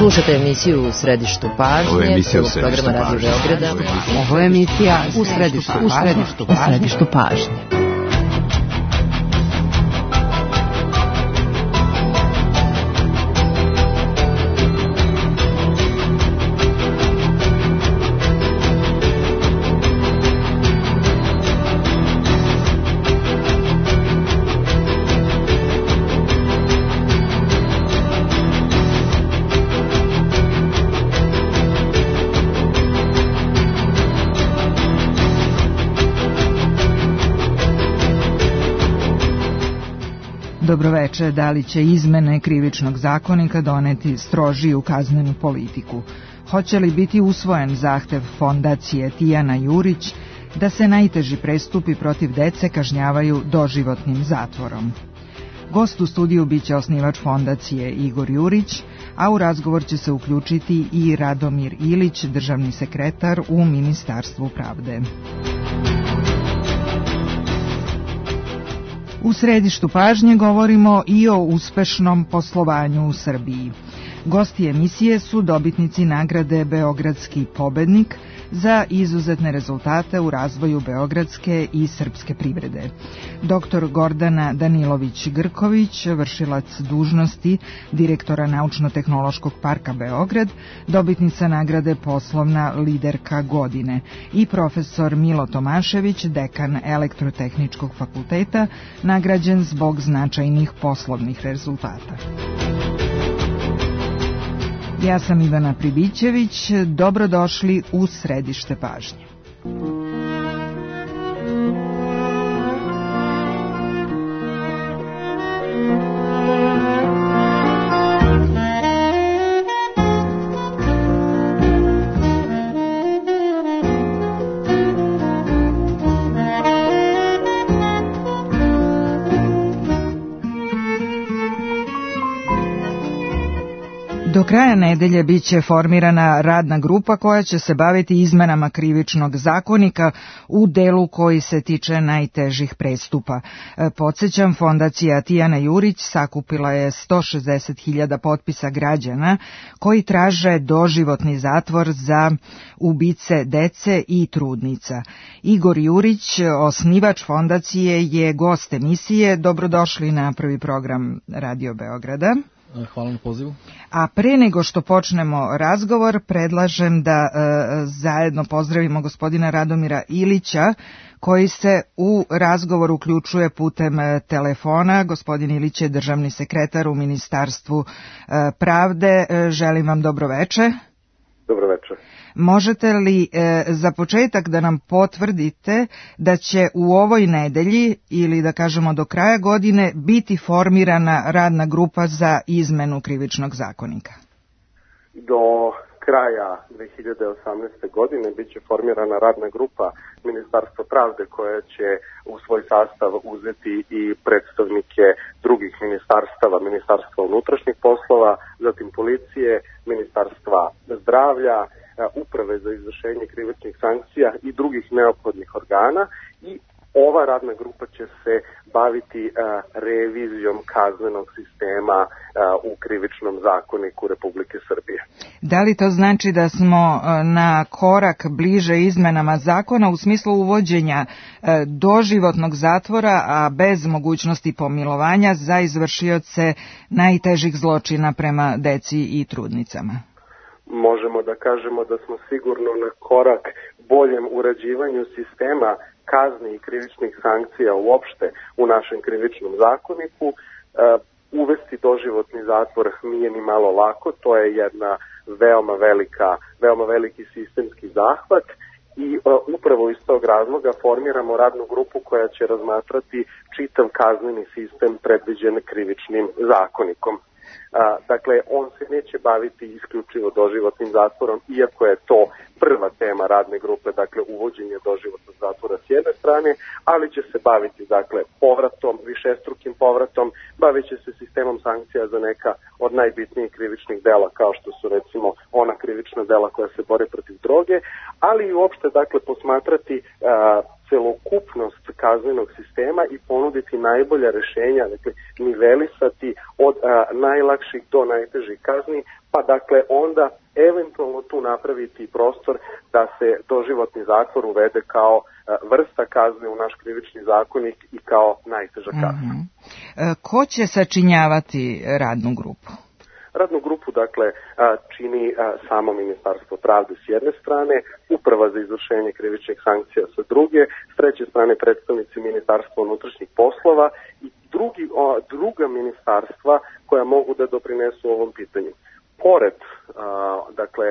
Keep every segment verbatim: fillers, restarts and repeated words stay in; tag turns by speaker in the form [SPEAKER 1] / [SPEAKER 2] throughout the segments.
[SPEAKER 1] Slušate emisiju U središtu pažnje.
[SPEAKER 2] Ovo je emisija U središtu
[SPEAKER 1] programa Radio Beograda.
[SPEAKER 3] Ovo je emisija U središtu pažnje. U središtu pažnje. Dobroveče, da li će izmene krivičnog zakonika doneti strožiju kaznenu politiku? Hoće li biti usvojen zahtev fondacije Tijana Jurić da se najteži prestupi protiv dece kažnjavaju doživotnim zatvorom? Gost u studiju biće osnivač fondacije Igor Jurić, a u razgovor će se uključiti i Radomir Ilić, državni sekretar u Ministarstvu pravde. U središtu pažnje govorimo i o uspešnom poslovanju u Srbiji. Gosti emisije su dobitnici nagrade Beogradski pobednik za izuzetne rezultate u razvoju beogradske i srpske privrede. Doktor Gordana Danilović-Grković, vršilac dužnosti direktora Naučno-tehnološkog parka Beograd, dobitnica nagrade Poslovna liderka godine, i profesor Milo Tomašević, dekan Elektrotehničkog fakulteta, nagrađen zbog značajnih poslovnih rezultata. Ja sam Ivana Pribićević, dobrodošli u središte pažnje. Do kraja nedelje biće formirana radna grupa koja će se baviti izmenama krivičnog zakonika u delu koji se tiče najtežih prestupa. Podsjećam, fondacija Tijana Jurić sakupila je sto šezdeset hiljada potpisa građana koji traže doživotni zatvor za ubice dece i trudnica. Igor Jurić, osnivač fondacije, je gost emisije. Dobrodošli na prvi program Radio Beograda.
[SPEAKER 4] Hvala na pozivu.
[SPEAKER 3] A pre nego što počnemo razgovor, predlažem da e, zajedno pozdravimo gospodina Radomira Ilića, koji se u razgovor uključuje putem e, telefona. Gospodin Ilić je državni sekretar u Ministarstvu e, pravde. E, želim vam dobroveče.
[SPEAKER 5] Dobroveče.
[SPEAKER 3] Možete li e, za početak da nam potvrdite da će u ovoj nedelji, ili da kažemo do kraja godine, biti formirana radna grupa za izmenu krivičnog zakonika?
[SPEAKER 5] Do kraja dve hiljade osamnaeste. godine biće formirana radna grupa Ministarstva pravde koja će u svoj sastav uzeti i predstavnike drugih ministarstava, Ministarstva unutrašnjih poslova, zatim policije, Ministarstva zdravlja, Uprave za izvršenje krivičnih sankcija i drugih neophodnih organa, i ova radna grupa će se baviti uh, revizijom kaznenog sistema uh, u krivičnom zakoniku Republike Srbije.
[SPEAKER 3] Da li to znači da smo uh, na korak bliže izmenama zakona u smislu uvođenja uh, doživotnog zatvora, a bez mogućnosti pomilovanja za izvršioce najtežih zločina prema deci i trudnicama?
[SPEAKER 5] Možemo da kažemo da smo sigurno na korak boljem urađivanju sistema kazni i krivičnih sankcija uopšte u našem krivičnom zakoniku. E, uvesti doživotni zatvor nije ni malo lako, to je jedna veoma velika, veoma veliki sistemski zahvat, i e, upravo iz tog razloga formiramo radnu grupu koja će razmatrati čitav kazneni sistem predviđen krivičnim zakonikom. A, dakle, on se neće baviti isključivo doživotnim zatvorom, iako je to prva tema radne grupe, dakle uvođenje doživotnog zatvora s jedne strane, ali će se baviti, dakle, povratom, višestrukim povratom, bavit će se sistemom sankcija za neka od najbitnijih krivičnih dela, kao što su recimo ona krivična dela koja se bore protiv droge, ali i uopšte, dakle, posmatrati a, celokupnost kaznenog sistema i ponuditi najbolja rješenja, dakle nivelisati od a, najlakših do najtežih kazni, pa dakle onda eventualno tu napraviti prostor da se doživotni zatvor uvede kao a, vrsta kazne u naš krivični zakonik i kao najteža kazna.
[SPEAKER 3] Mm-hmm. E, ko će sačinjavati radnu grupu?
[SPEAKER 5] Radnu grupu, dakle, čini samo Ministarstvo pravde s jedne strane, Uprava za izvršenje krivičnih sankcija sa druge, s treće strane predstavnici Ministarstva unutrašnjih poslova i drugi, druga ministarstva koja mogu da doprinesu ovom pitanju. Pored, dakle,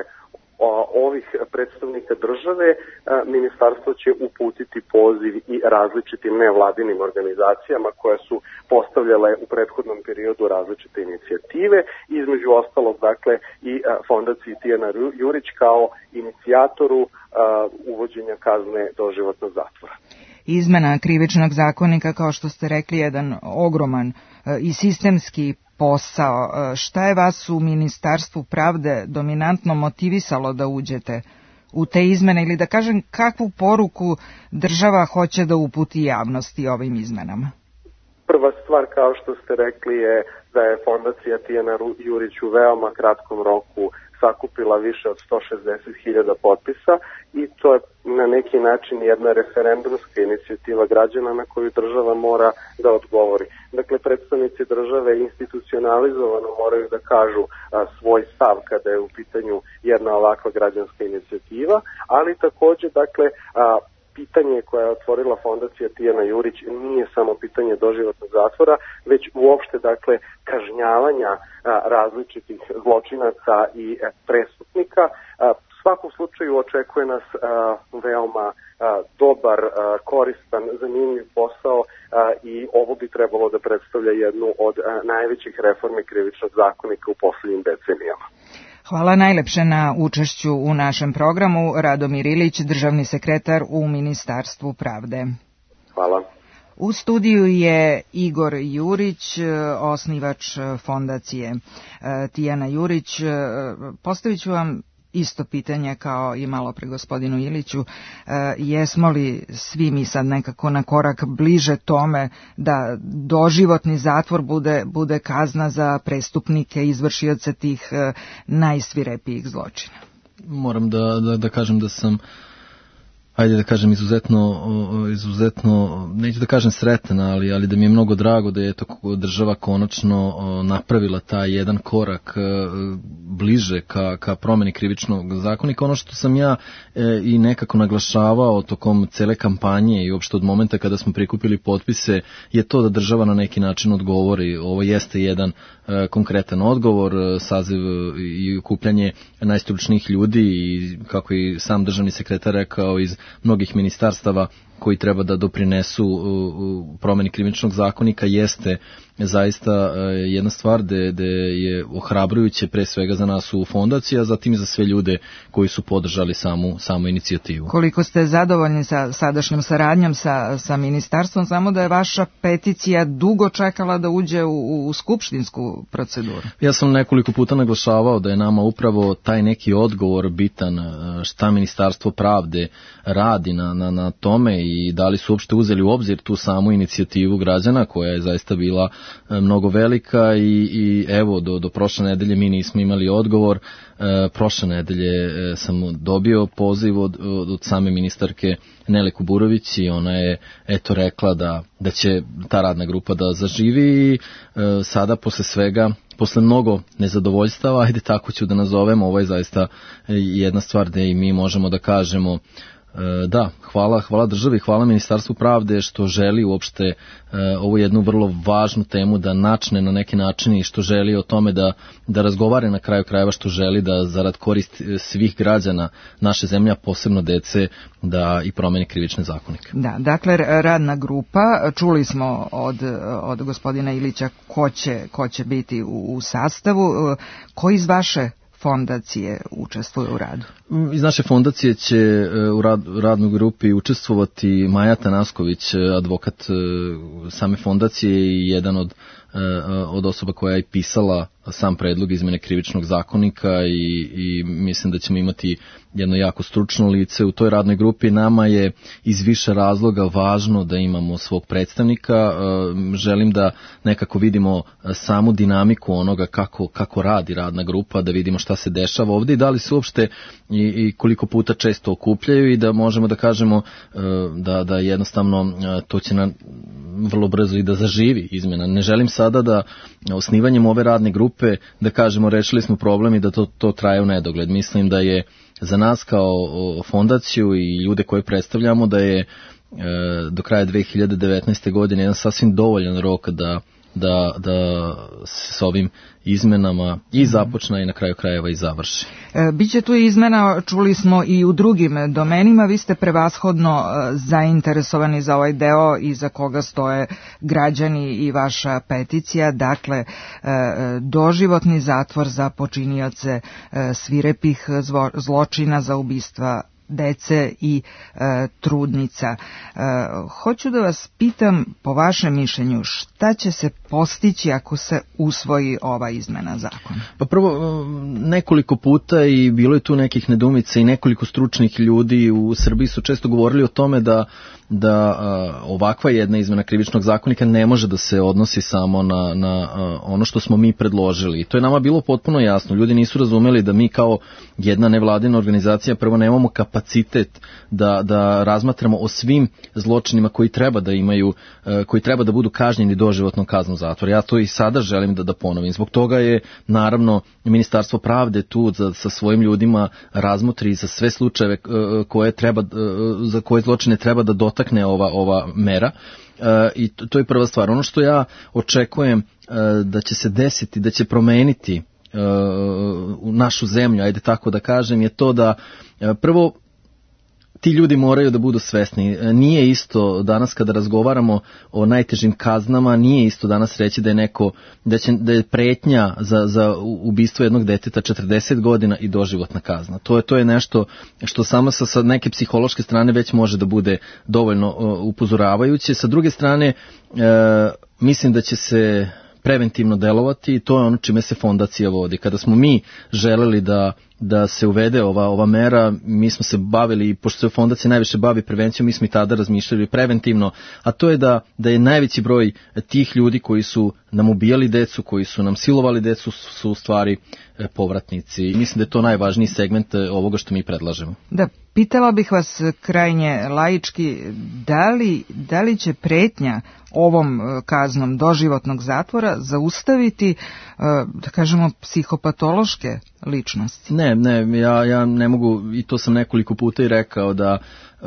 [SPEAKER 5] ovih predstavnika države, ministarstvo će uputiti poziv i različitim nevladinim organizacijama koje su postavljale u prethodnom periodu različite inicijative, između ostalog dakle i fondaciji Tijana Jurić kao inicijatoru uvođenja kazne doživotnog zatvora.
[SPEAKER 3] Izmena krivičnog zakonika, kao što ste rekli, jedan ogroman i sistemski posao. Šta je vas u Ministarstvu pravde dominantno motivisalo da uđete u te izmene ili da kažem kakvu poruku država hoće da uputi javnosti ovim izmenama?
[SPEAKER 5] Prva stvar, kao što ste rekli, je da je fondacija Tijana Jurić u veoma kratkom roku sakupila više od sto šezdeset hiljada potpisa i to je na neki način jedna referendumska inicijativa građana na koju država mora da odgovori. Dakle, predstavnici države institucionalizovano moraju da kažu a, svoj stav kada je u pitanju jedna ovakva građanska inicijativa, ali takođe, dakle, a, pitanje koje je otvorila fondacija Tijana Jurić nije samo pitanje doživotnog zatvora, već uopšte, dakle, kažnjavanja a, različitih zločinaca i a, prestupnika. A, u svakom slučaju očekuje nas a, veoma a, dobar, a, koristan, zanimljiv posao a, i ovo bi trebalo da predstavlja jednu od a, najvećih reformi krivičnog zakonika u posljednjim decenijama.
[SPEAKER 3] Hvala najlepše na učešću u našem programu. Radomir Ilić, državni sekretar u Ministarstvu pravde.
[SPEAKER 5] Hvala.
[SPEAKER 3] U studiju je Igor Jurić, osnivač fondacije Tijana Jurić. Postavit ću vam isto pitanje kao i malo pre gospodinu Iliću. E, jesmo li svi mi sad nekako na korak bliže tome da doživotni zatvor bude, bude kazna za prestupnike, izvršioce tih e, najsvirepijih zločina?
[SPEAKER 2] Moram da, da, da kažem da sam ajde da kažem izuzetno, izuzetno, neću da kažem sretan, ali, ali da mi je mnogo drago da je to država konačno napravila taj jedan korak bliže ka, ka promeni krivičnog zakonika. Ono što sam ja i nekako naglašavao tokom cele kampanje i uopšte od momenta kada smo prikupili potpise je to da država na neki način odgovori. Ovo jeste jedan konkretan odgovor, saziv i okupljanje najstručnijih ljudi i kako i sam državni sekretar rekao iz mnogih ministarstava koji treba da doprinesu u promeni krivičnog zakonika jeste zaista jedna stvar gde, gde je ohrabrujuće pre svega za nas u fondaciji, a zatim i za sve ljude koji su podržali samu, samu inicijativu.
[SPEAKER 3] Koliko ste zadovoljni sa sadašnjom saradnjom sa, sa ministarstvom, samo da je vaša peticija dugo čekala da uđe u, u skupštinsku proceduru?
[SPEAKER 2] Ja sam nekoliko puta naglašavao da je nama upravo taj neki odgovor bitan, šta Ministarstvo pravde radi na, na, na tome i da li su uopšte uzeli u obzir tu samu inicijativu građana koja je zaista bila mnogo velika i, i evo do, do prošle nedelje mi nismo imali odgovor. E, prošle nedelje sam dobio poziv od, od, od same ministarke Nele Kuburović i ona je eto rekla da, da će ta radna grupa da zaživi i e, sada posle svega posle mnogo nezadovoljstava, ajde tako ću da nazovem, ovo je zaista jedna stvar gde i mi možemo da kažemo da, hvala, hvala državi, hvala Ministarstvu pravde što želi uopšte e, ovu jednu vrlo važnu temu da načne na neki način i što želi o tome da, da razgovare na kraju krajeva, što želi da zarad korist svih građana naše zemlje, posebno dece, da i promeni krivične zakonike.
[SPEAKER 3] Da, dakle radna grupa, čuli smo od, od gospodina Ilića ko će, ko će biti u, u sastavu, ko iz vaše fondacije učestvuje u radu?
[SPEAKER 2] Iz naše fondacije će u rad, radnoj grupi učestvovati Maja Tanasković, advokat same fondacije i jedan od, od osoba koja je pisala sam predlog izmene krivičnog zakonika i, i mislim da ćemo imati jedno jako stručno lice u toj radnoj grupi. Nama je iz više razloga važno da imamo svog predstavnika. Želim da nekako vidimo samu dinamiku onoga kako, kako radi radna grupa, da vidimo šta se dešava ovde i da li se uopšte i, i koliko puta često okupljaju i da možemo da kažemo da, da jednostavno to će na vrlo brzo i da zaživi izmena. Ne želim sada da osnivanjem ove radne grupe da kažemo rešili smo problem i da to, to traje u nedogled. Mislim da je za nas kao fondaciju i ljude koje predstavljamo da je e, do kraja dve hiljade devetnaeste. godine jedan sasvim dovoljan rok da, da, da se s ovim izmenama i započna i na kraju krajeva i završi.
[SPEAKER 3] E, Biće tu izmena, čuli smo i u drugim domenima, vi ste prevashodno e, zainteresovani za ovaj deo i za koga stoje građani i vaša peticija, dakle e, doživotni zatvor za počinioce e, svirepih zvo, zločina za ubistva dece i e, trudnica. E, hoću da vas pitam, po vašem mišljenju, šta će se postići ako se usvoji ova izmena zakona?
[SPEAKER 2] Pa prvo, nekoliko puta i bilo je tu nekih nedoumica i nekoliko stručnih ljudi u Srbiji su često govorili o tome da da a, ovakva jedna izmena krivičnog zakonika ne može da se odnosi samo na, na a, ono što smo mi predložili. I to je nama bilo potpuno jasno. Ljudi nisu razumeli da mi kao jedna nevladina organizacija prvo nemamo kapacitet da, da razmatramo o svim zločinima koji treba da imaju, a, koji treba da budu kažnjeni doživotnom kaznom zatvora. Ja to i sada želim da, da ponovim. Zbog toga je naravno Ministarstvo pravde tu za, sa svojim ljudima razmotri za sve slučajeve a, koje treba, a, za koje zločine treba da dotakne ova ova mera e, i to, to je prva stvar. Ono što ja očekujem e, da će se desiti, da će promeniti e, u našu zemlju, ajde tako da kažem, je to da e, prvo ti ljudi moraju da budu svesni. Nije isto danas kada razgovaramo o najtežim kaznama, nije isto danas reći da je neko, da, će, da je pretnja za, za ubistvo jednog deteta četrdeset godina i doživotna kazna. To je, to je nešto što samo sa, sa neke psihološke strane već može da bude dovoljno uh, upozoravajuće. Sa druge strane, uh, mislim da će se preventivno delovati i to je ono čime se fondacija vodi. Kada smo mi želeli da da se uvede ova ova mera, mi smo se bavili, pošto se fondacija najviše bavi prevencijom, mi smo i tada razmišljali preventivno, a to je da da je najveći broj tih ljudi koji su nam ubijali decu, koji su nam silovali decu, su u stvari povratnici. I mislim da je to najvažniji segment ovoga što mi predlažemo.
[SPEAKER 3] Da, pitala bih vas krajnje laički, da li, da li će pretnja ovom kaznom doživotnog zatvora zaustaviti, da kažemo, psihopatološke ličnosti?
[SPEAKER 2] Ne, ne, ja, ja ne mogu, i to sam nekoliko puta i rekao, da uh,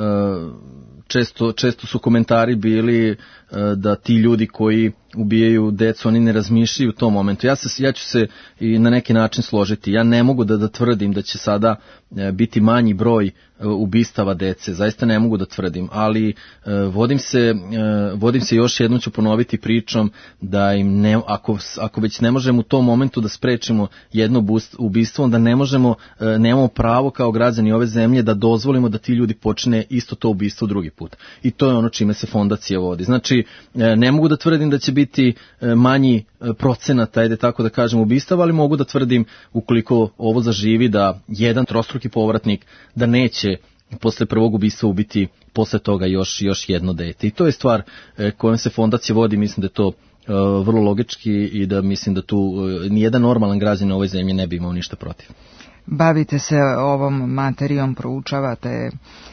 [SPEAKER 2] često, često su komentari bili uh, da ti ljudi koji ubijaju decu, oni ne razmišljaju u tom momentu. Ja, se, ja ću se i na neki način složiti. Ja ne mogu da, da tvrdim da će sada uh, biti manji broj uh, ubistava dece. Zaista ne mogu da tvrdim, ali uh, vodim, se, uh, vodim se još jednom ću ponoviti pričom da im ne, ako, ako već ne možemo u tom momentu da sprečimo jedno ubistvo, onda ne možemo, uh, nemamo pravo kao građani ove zemlje da dozvolimo da ti ljudi počine isto to ubistvo drugi put. I to je ono čime se fondacija vodi. Znači, uh, ne mogu da tvrdim da će biti manji procenat, ajde tako da kažem, ubistava, ali mogu da tvrdim, ukoliko ovo zaživi, da jedan trostruki povratnik da neće posle prvog ubistva ubiti posle toga još još jedno dete. I to je stvar kojom se fondacija vodi, mislim da je to vrlo logički i da mislim da tu nijedan normalan građanin na ovoj zemlji ne bi imao ništa protiv.
[SPEAKER 3] Bavite se ovom materijom, proučavate.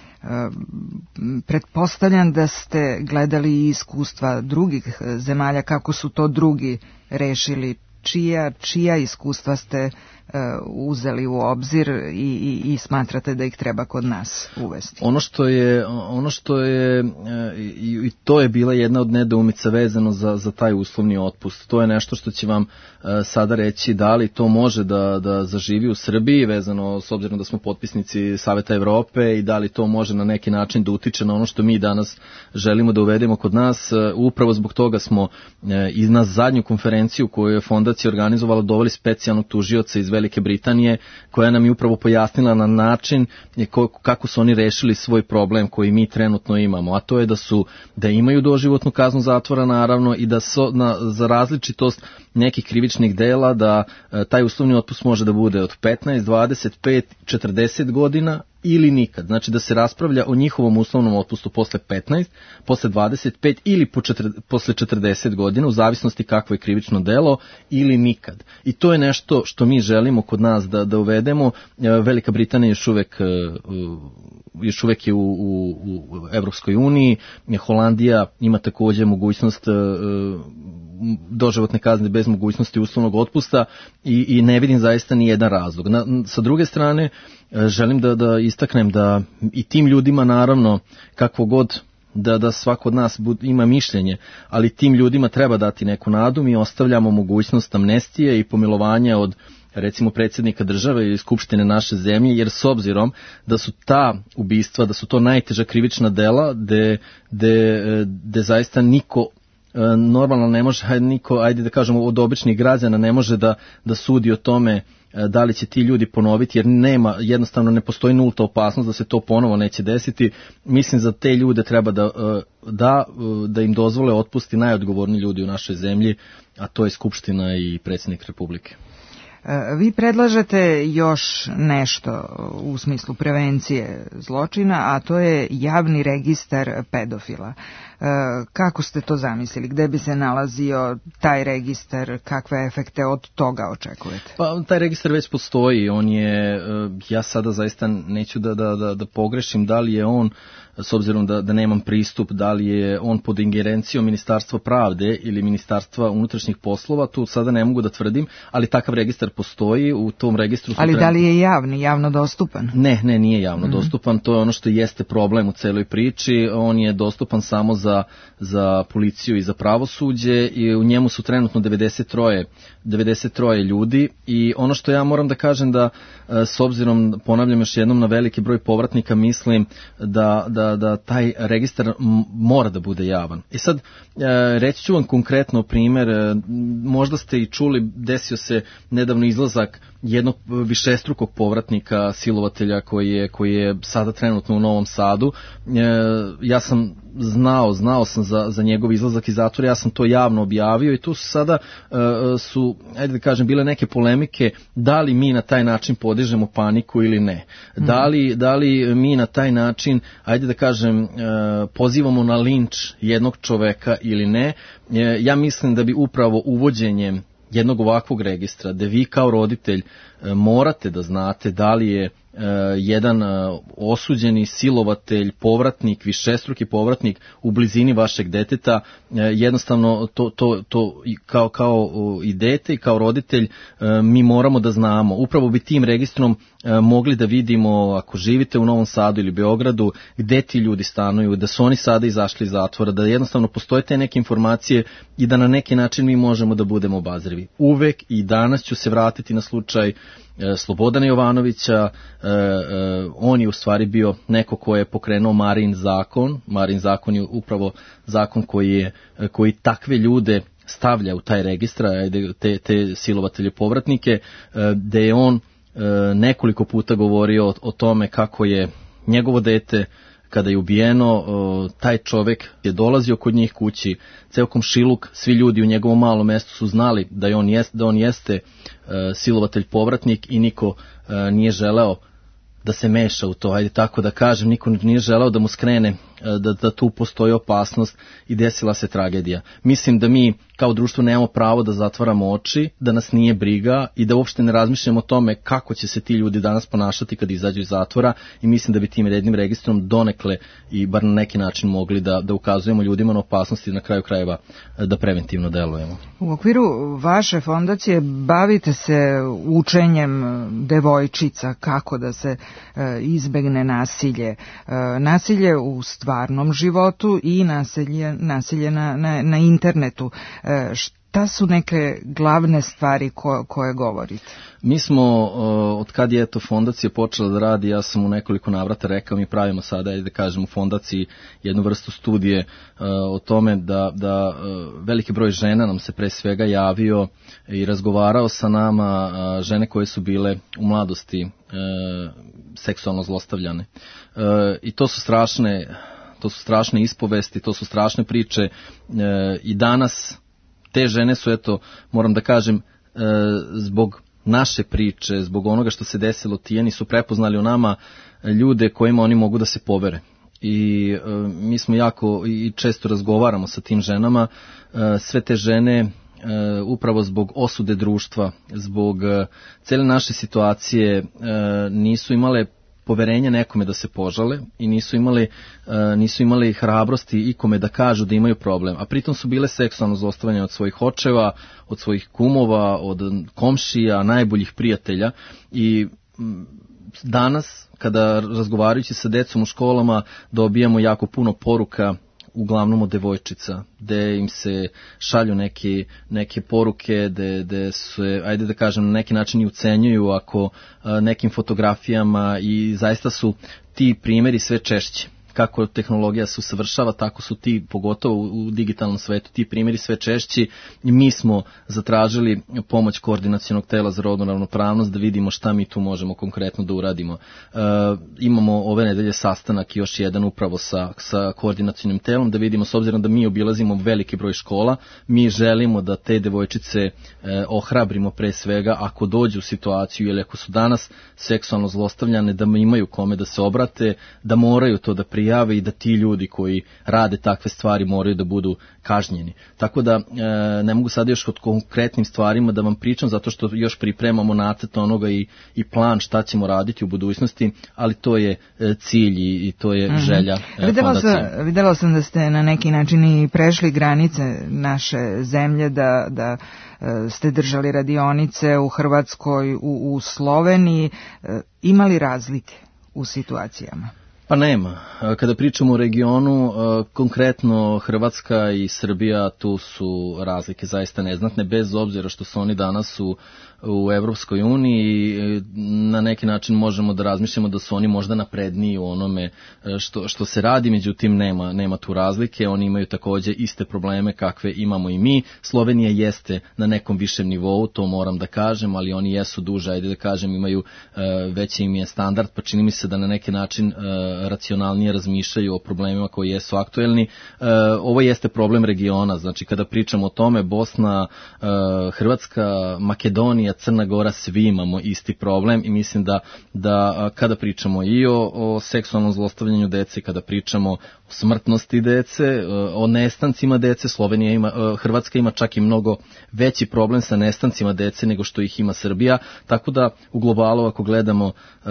[SPEAKER 3] Pretpostavljam da ste gledali iskustva drugih zemalja, kako su to drugi rešili, čija, čija iskustva ste uh, uzeli u obzir i, i, i smatrate da ih treba kod nas uvesti? Ono
[SPEAKER 2] što je, ono što je i, i to je bila jedna od nedoumica vezano za, za taj uslovni otpust. To je nešto što će vam uh, sada reći da li to može da, da zaživi u Srbiji, vezano s obzirom da smo potpisnici Saveta Evrope, i da li to može na neki način da utiče na ono što mi danas želimo da uvedemo kod nas. Uh, upravo zbog toga smo uh, i na zadnju konferenciju koju je fondacija organizovala doveli specijalnog tužioca iz Velike Velike Britanije, koja nam je upravo pojasnila na način kako su oni rešili svoj problem koji mi trenutno imamo, a to je da su da imaju doživotnu kaznu zatvora naravno i da so, na, za različitost nekih krivičnih dela da e, taj uslovni otpust može da bude od petnaest, dvadeset pet, četrdeset godina ili nikad. Znači da se raspravlja o njihovom uslovnom otpustu posle petnaest, posle dvadeset pet ili po četrdeset, posle četrdeset godina, u zavisnosti kakvo je krivično delo, ili nikad. I to je nešto što mi želimo kod nas da, da uvedemo. Velika Britanija još uvek, još uvek je u, u, u Evropskoj uniji, Holandija ima takođe mogućnost doživotne kazne bez mogućnosti uslovnog otpusta i, i ne vidim zaista ni jedan razlog. Na, sa druge strane, želim da, da istaknem da i tim ljudima naravno kakvo god da, da svako od nas bud, ima mišljenje, ali tim ljudima treba dati neku nadu. Mi ostavljamo mogućnost amnestije i pomilovanja od recimo predsjednika države ili skupštine naše zemlje, jer s obzirom da su ta ubistva, da su to najteža krivična dela, gde, gde, gde zaista niko normalno ne može, ajde, niko, ajde da kažemo od običnih građana ne može da, da sudi o tome da li će ti ljudi ponoviti, jer nema, jednostavno ne postoji nulta opasnost da se to ponovo neće desiti. Mislim za te ljude treba da, da, da im dozvole otpusti najodgovorniji ljudi u našoj zemlji, a to je Skupština i predsjednik Republike.
[SPEAKER 3] Vi predlažete još nešto u smislu prevencije zločina, a to je javni registar pedofila. Kako ste to zamislili? Gde bi se nalazio taj registar? Kakve efekte od toga očekujete?
[SPEAKER 2] Pa, taj registar već postoji. On je, ja sada zaista neću da, da, da, da pogrešim da li je on, s obzirom da, da nemam pristup, da li je on pod ingerencijom Ministarstva pravde ili Ministarstva unutrašnjih poslova, tu sada ne mogu da tvrdim, ali takav registar postoji, u tom registru su...
[SPEAKER 3] Ali da li je javni, javno dostupan?
[SPEAKER 2] Ne, ne, nije javno mm-hmm. dostupan, to je ono što jeste problem u celoj priči, on je dostupan samo za, za policiju i za pravosuđe i u njemu su trenutno devedeset tri ljudi i ono što ja moram da kažem da, s obzirom, ponavljam još jednom, na veliki broj povratnika, mislim da, da Da, da taj registar mora da bude javan. I sad, reći ću vam konkretno primjer, možda ste i čuli, desio se nedavno izlazak jednog višestrukog povratnika, silovatelja koji je, koji je sada trenutno u Novom Sadu. Ja sam znao, znao sam za, za njegov izlazak iz zatvora, ja sam to javno objavio i tu su sada su, ajde da kažem, bile neke polemike da li mi na taj način podižemo paniku ili ne. Mm. Da li, da li mi na taj način, ajde da kažem, pozivamo na linč jednog čoveka ili ne. Ja mislim da bi upravo uvođenjem jednog ovakvog registra, gde vi kao roditelj morate da znate da li je jedan osuđeni silovatelj, povratnik, višestruki povratnik u blizini vašeg deteta, jednostavno to, to, to kao, kao i dete i kao roditelj mi moramo da znamo. Upravo bi tim registrom mogli da vidimo, ako živite u Novom Sadu ili Beogradu, gde ti ljudi stanuju, da su oni sada izašli iz zatvora, da jednostavno postoje te neke informacije i da na neki način mi možemo da budemo obazrivi. Uvek i danas ću se vratiti na slučaj Slobodana Jovanovića. e, e, on je u stvari bio neko ko je pokrenuo Marin zakon. Marin zakon je upravo zakon koji, je, koji takve ljude stavlja u taj registar, te, te silovatelje povratnike, gde je on nekoliko puta govorio o, o tome kako je njegovo dete, kada je ubijeno, taj čovek je dolazio kod njih kući, ceo komšiluk, svi ljudi u njegovom malom mestu su znali da, je on, jest, da on jeste silovatelj povratnik i niko nije želeo da se meša u to, ajde tako da kažem, niko nije želeo da mu skrene da, da tu postoji opasnost i desila se tragedija. Mislim da mi kao društvo nemamo pravo da zatvaramo oči, da nas nije briga i da uopšte ne razmišljamo o tome kako će se ti ljudi danas ponašati kad izađu iz zatvora i mislim da bi tim rednim registrom donekle i bar na neki način mogli da, da ukazujemo ljudima na opasnosti i na kraju krajeva da preventivno delujemo.
[SPEAKER 3] U okviru vaše fondacije bavite se učenjem devojčica kako da se e, izbegne nasilje. E, nasilje u stvarnom životu i nasilje, nasilje na, na, na internetu. Šta su neke glavne stvari ko, koje govorite?
[SPEAKER 2] Mi smo, od kad je to fondacija počela da radi, ja sam u nekoliko navrata rekao, mi pravimo sada, da kažem, u fondaciji jednu vrstu studije o tome da, da veliki broj žena nam se pre svega javio i razgovarao sa nama, žene koje su bile u mladosti seksualno zlostavljane. I to su strašne, to su strašne ispovesti, to su strašne priče i danas te žene su, eto, moram da kažem, zbog naše priče, zbog onoga što se desilo Tijani, su prepoznali u nama ljude kojima oni mogu da se povere. I e, mi smo jako i često razgovaramo sa tim ženama. E, sve te žene e, upravo zbog osude društva, zbog e, cele naše situacije e, nisu imale poverenje nekome da se požale i nisu imali, uh, nisu imali hrabrosti ikome da kažu da imaju problem, a pritom su bile seksualno zlostavljane od svojih očeva, od svojih kumova, od komšija, najboljih prijatelja. I m, danas, kada razgovarajući sa decom u školama, dobijamo jako puno poruka, uglavnom od devojčica, gde im se šalju neke, neke poruke, gde, gde se, ajde da kažem, na neki način i ucenjuju ako a, nekim fotografijama, i zaista su ti primjeri sve češće. Kako tehnologija se usavršava, tako su ti, pogotovo u digitalnom svetu, ti primjeri sve češći. I mi smo zatražili pomoć koordinacionog tela za rodnu ravnopravnost da vidimo šta mi tu možemo konkretno da uradimo. E, imamo ove nedelje sastanak još jedan upravo sa, sa koordinacionim telom, da vidimo, s obzirom da mi obilazimo veliki broj škola, mi želimo da te devojčice e, ohrabrimo pre svega ako dođu u situaciju ili ako su danas seksualno zlostavljane, da imaju kome da se obrate, da moraju to da prijave i da ti ljudi koji rade takve stvari moraju da budu kažnjeni. Tako da e, ne mogu sad još od konkretnim stvarima da vam pričam, zato što još pripremamo nacrt onoga i, i plan šta ćemo raditi u budućnosti, ali to je e, cilj i, i to je mm-hmm. želja e,
[SPEAKER 3] videla
[SPEAKER 2] fondacije.
[SPEAKER 3] Sam, videla sam da ste na neki način i prešli granice naše zemlje, da, da e, ste držali radionice u Hrvatskoj, u, u Sloveniji. E, imali razlike u situacijama?
[SPEAKER 2] Pa nema. Kada pričamo o regionu, konkretno Hrvatska i Srbija, tu su razlike zaista neznatne, bez obzira što su oni danas u, u Evropskoj uniji. Na neki način možemo da razmišljamo da su oni možda napredniji u onome što, što se radi, međutim nema, nema tu razlike. Oni imaju takođe iste probleme kakve imamo i mi. Slovenija jeste na nekom višem nivou, to moram da kažem, ali oni jesu duže, ajde da kažem, imaju veći im je standard, pa čini mi se da na neki način racionalnije razmišljaju o problemima koji jesu aktuelni. E, ovo jeste problem regiona, znači kada pričamo o tome, Bosna, e, Hrvatska, Makedonija, Crna Gora, svi imamo isti problem i mislim da, da kada pričamo i o, o seksualnom zlostavljanju dece, kada pričamo o smrtnosti dece, o nestancima dece, Slovenija ima, Hrvatska ima čak i mnogo veći problem sa nestancima dece nego što ih ima Srbija, tako da u globalu ako gledamo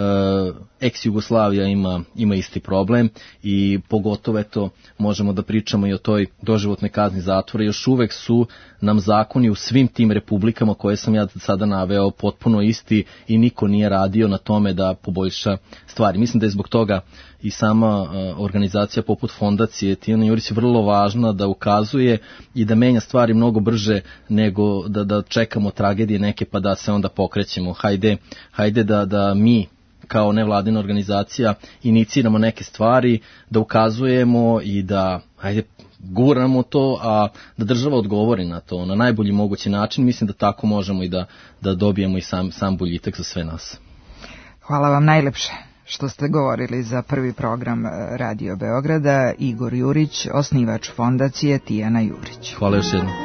[SPEAKER 2] ex-Jugoslavija ima, ima isti problem i pogotovo eto možemo da pričamo i o toj doživotnoj kazni zatvora. Još uvek su nam zakoni u svim tim republikama koje sam ja sada naveo potpuno isti i niko nije radio na tome da poboljša stvari. Mislim da je zbog toga i sama uh, organizacija poput fondacije Tijana Jurić vrlo važna da ukazuje i da menja stvari mnogo brže nego da, da čekamo tragedije neke pa da se onda pokrećemo. Hajde, hajde da, da mi kao nevladina organizacija iniciramo neke stvari, da ukazujemo i da hajde guramo to, a da država odgovori na to na najbolji mogući način. Mislim da tako možemo i da, da dobijemo i sam, sam boljitak za sve nas.
[SPEAKER 3] Hvala vam najlepše što ste govorili za prvi program Radio Beograda. Igor Jurić, osnivač fondacije Tijana Jurić.
[SPEAKER 2] Hvala još jednom.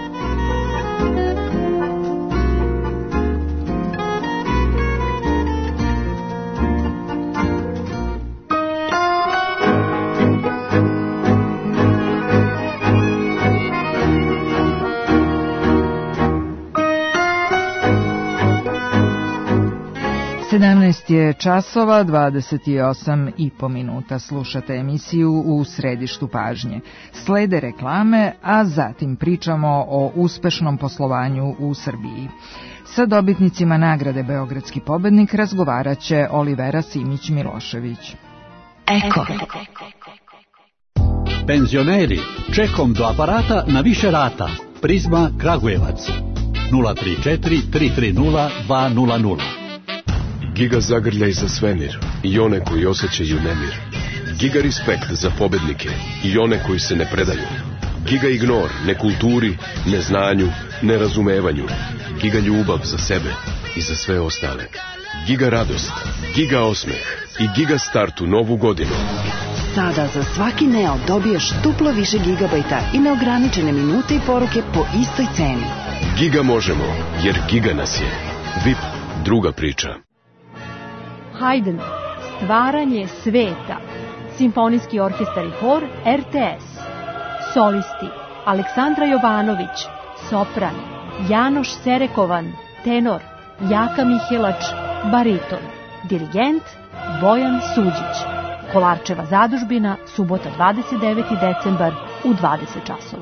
[SPEAKER 3] sedamnaest je časova, dvadeset osam i po minuta. Slušate emisiju U središtu pažnje. Slede reklame, a zatim pričamo o uspešnom poslovanju u Srbiji. Sa dobitnicima nagrade Beogradski pobednik razgovarat će Olivera Simić-Milošević.
[SPEAKER 4] Eko. Penzioneri, čekom do aparata na više rata. Prizma Kragujevac nula tri četiri tri tri nula dva nula nula.
[SPEAKER 6] Giga zagrljaj za svemir i one koji osjećaju nemir. Giga respekt za pobednike i one koji se ne predaju. Giga ignor nekulturi, neznanju, nerazumevanju. Giga ljubav za sebe i za sve ostale. Giga radost, giga osmeh i giga start u novu godinu.
[SPEAKER 7] Sada za svaki Neo dobiješ duplo više gigabajta i neograničene minute i poruke po istoj ceni.
[SPEAKER 6] Giga možemo, jer giga nas je. V I P, druga priča.
[SPEAKER 8] Haydn, stvaranje sveta. Simfonijski orkestar i hor R T S. Solisti Aleksandra Jovanović, sopran, Janoš Serekovan, tenor, Jaka Mihelač, bariton, dirigent Bojan Suđić. Kolarčeva zadužbina, subota dvadeset deveti decembar u dvadeset časova.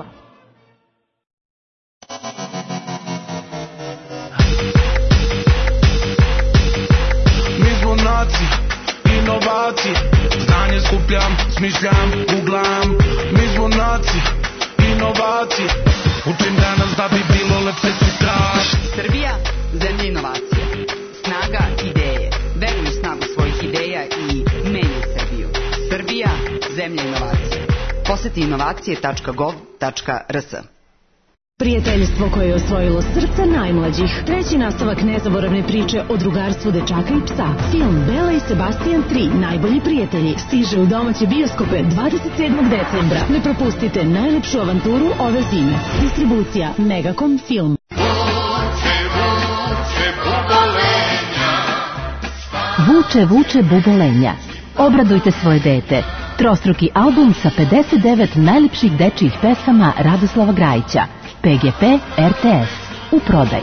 [SPEAKER 9] Mi smo naci, inovacije, znanje skupljam, smišljam, googlam. Mi smo naci, inovacije, učim danas da bi bilo lepše sutra.
[SPEAKER 7] Srbija, zemlja inovacija, snaga ideje. Veruj u snagu svojih ideja i menjaj Srbiju. Srbija, zemlja inovacije. Poseti inovacije tačka gov tačka r s.
[SPEAKER 10] Prijateljstvo koje je osvojilo srca najmlađih. Treći nastavak nezaboravne priče o drugarstvu dečaka i psa. Film Bela i Sebastian tri, najbolji prijatelji, stiže u domaće bioskope dvadeset sedmog decembra. Ne propustite najlepšu avanturu ove zime. Distribucija Megacom Film.
[SPEAKER 11] Vuče, vuče bubolenja. Obradujte svoje dete. Trostruki album sa pedeset devet najlepših dečijih pesama Radoslava Grajića. P G P R T S. U prodaji.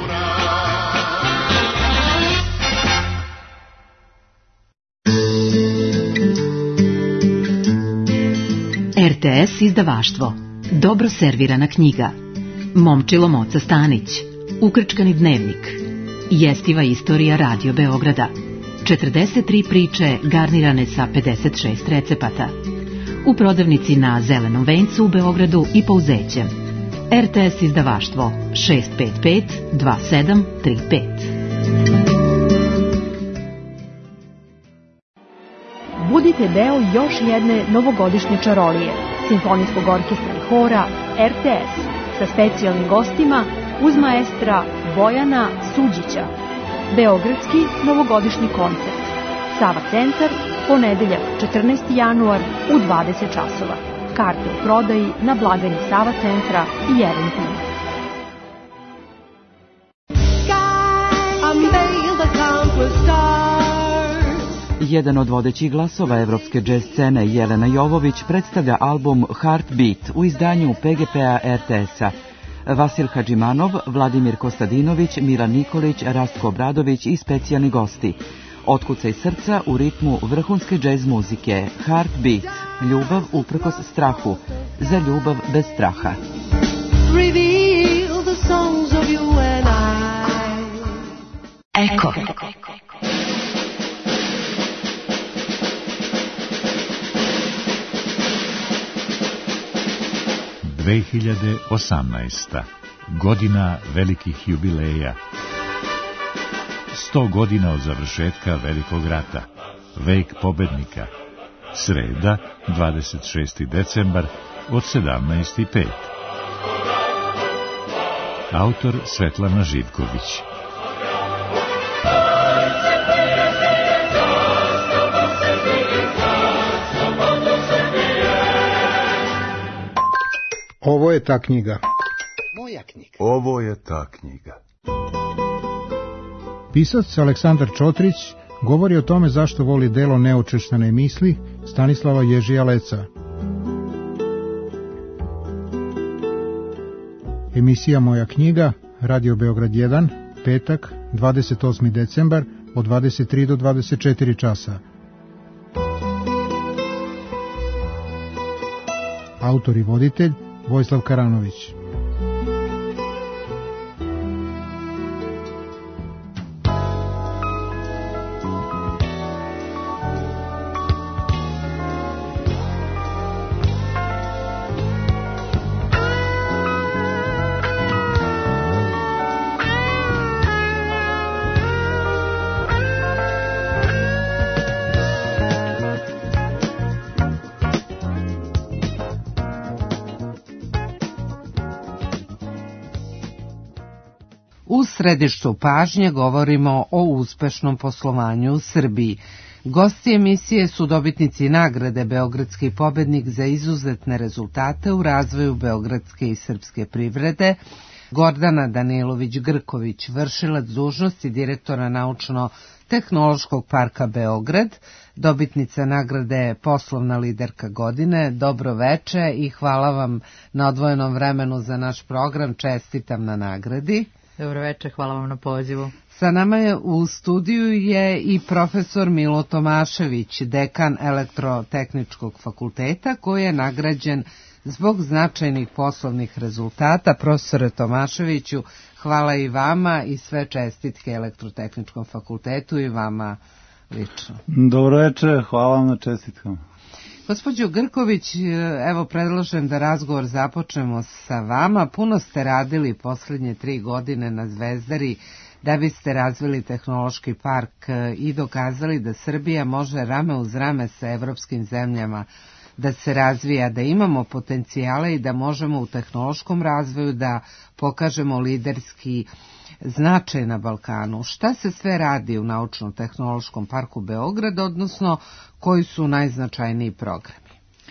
[SPEAKER 11] R T S izdavaštvo. Dobro servirana knjiga. Momčilo Moca Stanić. Ukrčkani dnevnik. Jestiva istorija Radio Beograda. četrdeset tri priče garnirane sa pedeset šest recepata. U prodavnici na Zelenom vencu u Beogradu i Pouzećem. R T S izdavaštvo šest pet pet dva sedam tri pet.
[SPEAKER 8] Budite deo još jedne novogodišnje čarolije. Simfonijskog orkestra i hora R T S sa specijalnim gostima uz maestra Bojana Suđića. Beogradski novogodišnji koncert. Sava centar, ponedeljak četrnaesti januar u dvadeset časova. Karte u prodaji na blagajni Sava centra i Eventim.
[SPEAKER 12] Jedan od vodećih glasova evropske džez scene, Jelena Jovović, predstavlja album Heartbeat u izdanju P G P-a R T S-a. Vasil Hadžimanov, Vladimir Kostadinović, Milan Nikolić, Rastko Obradović i specijalni gosti. Otkucaj srca u ritmu vrhunske džez muzike. Heartbeat, ljubav uprkos strahu, za ljubav bez straha.
[SPEAKER 11] Eko.
[SPEAKER 13] dve hiljade osamnaesta. Godina velikih jubileja. sto godina od završetka Velikog rata. Vek pobednika. Sreda, dvadeset šesti decembar od sedamnaest i pet. Autor Svetlana Živković.
[SPEAKER 14] Ovo je ta knjiga.
[SPEAKER 15] Moja knjiga.
[SPEAKER 16] Ovo je ta knjiga.
[SPEAKER 14] Pisac Aleksandar Čotrić govori o tome zašto voli delo Neočešćane misli Stanislava Ježija Leca. Emisija Moja knjiga, Radio Beograd jedan, petak, dvadeset osmi decembar, od dvadeset tri do dvadeset četiri časa. Autor i voditelj Vojislav Karanović.
[SPEAKER 3] U središtu pažnje govorimo o uspešnom poslovanju u Srbiji. Gosti emisije su dobitnici nagrade Beogradski pobednik za izuzetne rezultate u razvoju beogradske i srpske privrede, Gordana Danilović-Grković, vršilac dužnosti direktora Naučno-tehnološkog parka Beograd, dobitnica nagrade Poslovna liderka godine. Dobro veče i hvala vam na odvojenom vremenu za naš program. Čestitam na nagradi.
[SPEAKER 1] Dobro veče, hvala vam na pozivu.
[SPEAKER 3] Sa nama je u studiju je i profesor Milo Tomašević, dekan Elektrotehničkog fakulteta, koji je nagrađen zbog značajnih poslovnih rezultata. Profesore Tomaševiću, hvala i vama i sve čestitke Elektrotehničkom fakultetu i vama lično.
[SPEAKER 15] Dobro večer, hvala vam na čestitkama.
[SPEAKER 3] Gospođo Grković, evo predlažem da razgovor započnemo sa vama. Puno ste radili posljednje tri godine na Zvezdari da biste razvili tehnološki park i dokazali da Srbija može rame uz rame sa evropskim zemljama da se razvija, da imamo potencijale i da možemo u tehnološkom razvoju da pokažemo liderski značaj na Balkanu. Šta se sve radi u Naučno-tehnološkom parku Beograd, odnosno koji su najznačajniji programi?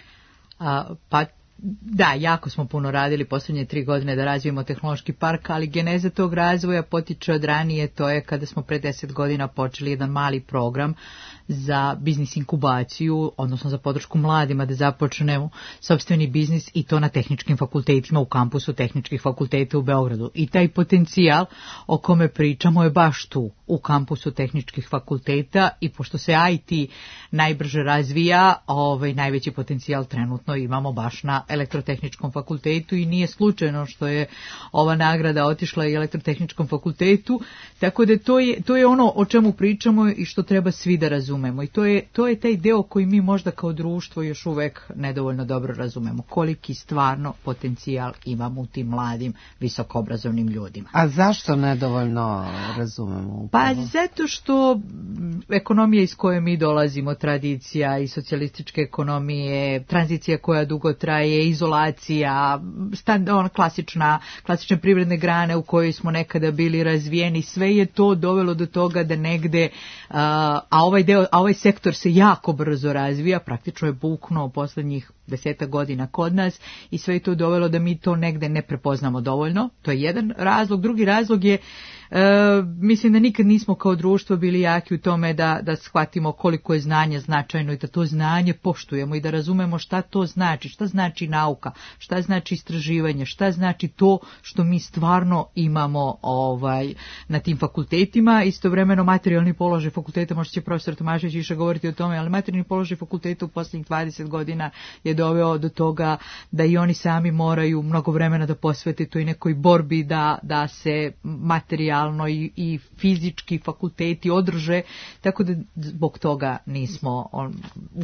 [SPEAKER 1] A, pa da, jako smo puno radili posljednje tri godine da razvijemo tehnološki park, ali geneza tog razvoja potiče od ranije, to je kada smo pre deset godina počeli jedan mali program za biznis inkubaciju, odnosno za podršku mladima da započnemo sopstveni biznis i to na tehničkim fakultetima u kampusu tehničkih fakulteta u Beogradu. I taj potencijal o kome pričamo je baš tu, u kampusu tehničkih fakulteta i pošto se I T najbrže razvija, ovaj najveći potencijal trenutno imamo baš na Elektrotehničkom fakultetu i nije slučajno što je ova nagrada otišla i Elektrotehničkom fakultetu, tako da to je, to je ono o čemu pričamo i što treba svi da razumemo i to je, to je taj deo koji mi možda kao društvo još uvek nedovoljno dobro razumemo, koliki stvarno potencijal imamo u tim mladim visokoobrazovnim ljudima.
[SPEAKER 3] A zašto nedovoljno razumemo upravo?
[SPEAKER 1] Pa zato što ekonomija iz koje mi dolazimo, tradicija i socijalističke ekonomije, tranzicija koja dugo traje, izolacija, stand, on, klasična, klasične privredne grane u kojoj smo nekada bili razvijeni, sve je to dovelo do toga da negde, uh, a ovaj deo, a ovaj sektor se jako brzo razvija, praktično je buknuo poslednjih deseta godina kod nas i sve je to dovelo da mi to negde ne prepoznamo dovoljno. To je jedan razlog. Drugi razlog je, e, mislim da nikad nismo kao društvo bili jaki u tome da, da shvatimo koliko je znanje značajno i da to znanje poštujemo i da razumemo šta to znači, šta znači nauka, šta znači istraživanje, šta znači to što mi stvarno imamo ovaj na tim fakultetima. Istovremeno materijalni položaj fakulteta, možda će profesor Tomašević više govoriti o tome, ali materijalni položaj fakulteta u posljednjih dvadeset godina je doveo do toga da i oni sami moraju mnogo vremena da posvete toj nekoj borbi da, da se materijalno i, i fizički fakulteti održe, tako da zbog toga nismo, on,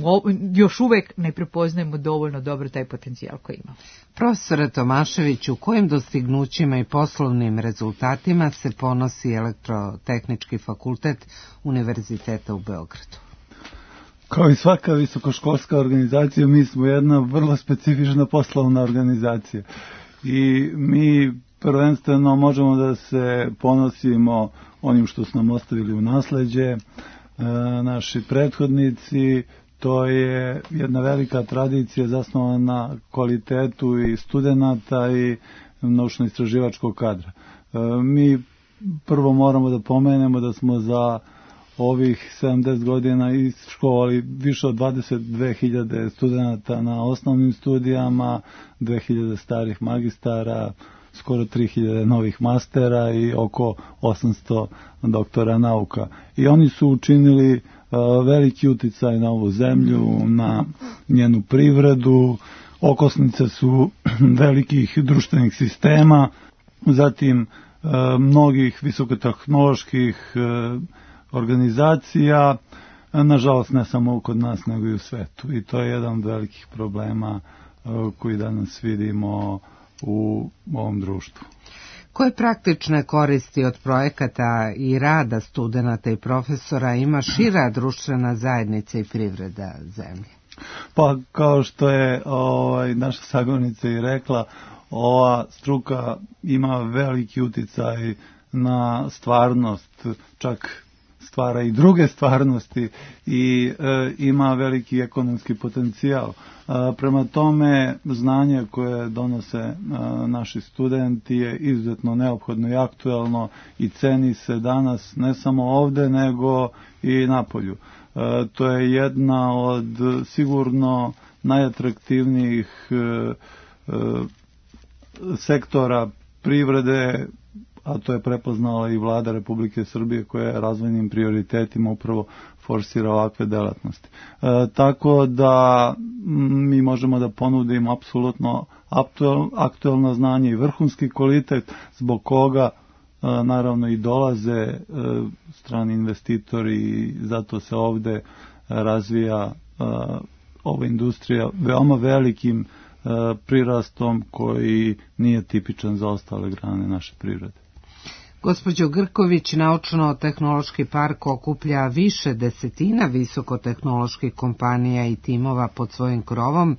[SPEAKER 1] još uvek ne prepoznajemo dovoljno dobro taj potencijal koji imamo.
[SPEAKER 3] Profesore Tomašević, u kojim dostignućima i poslovnim rezultatima se ponosi Elektrotehnički fakultet Univerziteta u Beogradu?
[SPEAKER 15] Kao i svaka visokoškolska organizacija, mi smo jedna vrlo specifična poslovna organizacija i mi prvenstveno možemo da se ponosimo onim što su nam ostavili u nasleđe e, naši prethodnici. To je jedna velika tradicija zasnovana na kvalitetu i studenata i naučno-istraživačkog kadra. E, mi prvo moramo da pomenemo da smo za ovih sedamdeset godina iškolovali više od dvadeset dve hiljade studenta na osnovnim studijama, dve hiljade starih magistara, skoro tri hiljade novih mastera i oko osamsto doktora nauka. I oni su učinili uh, veliki uticaj na ovu zemlju, na njenu privredu, okosnice su velikih društvenih sistema, zatim uh, mnogih visokotehnoloških uh, organizacija, nažalost ne samo kod nas nego i u svetu. I to je jedan od velikih problema uh, koji danas vidimo u ovom društvu.
[SPEAKER 3] Koje praktične koristi od projekata i rada studenta i profesora ima šira društvena zajednica i privreda zemlje?
[SPEAKER 15] Pa kao što je ovaj, naša sagovornica i rekla, ova struka ima veliki uticaj na stvarnost, čak stvara i druge stvarnosti i e, ima veliki ekonomski potencijal. E, prema tome, znanje koje donose e, naši studenti je izuzetno neophodno i aktuelno i ceni se danas ne samo ovde, nego i napolju. E, to je jedna od sigurno najatraktivnijih e, e, sektora privrede, a to je prepoznala i vlada Republike Srbije koja je razvojnim prioritetima upravo forsira ovakve delatnosti. E, tako da mi možemo da ponudimo apsolutno aktuel, aktuelno znanje i vrhunski kvalitet, zbog koga e, naravno i dolaze e, strani investitori i zato se ovde razvija e, ova industrija veoma velikim e, prirastom koji nije tipičan za ostale grane naše privrede.
[SPEAKER 17] Gospođo Grković, Naučno-tehnološki park okuplja više desetina visokotehnoloških kompanija i timova pod svojim krovom.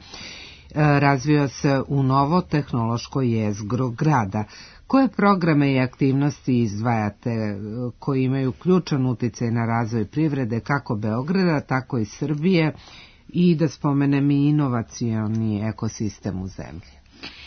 [SPEAKER 17] Razvija se u novo tehnološko jezgro grada. Koje programe i aktivnosti izdvajate koji imaju ključan uticaj na razvoj privrede kako Beograda, tako i Srbije i da spomenem i inovacioni ekosistem u zemlji?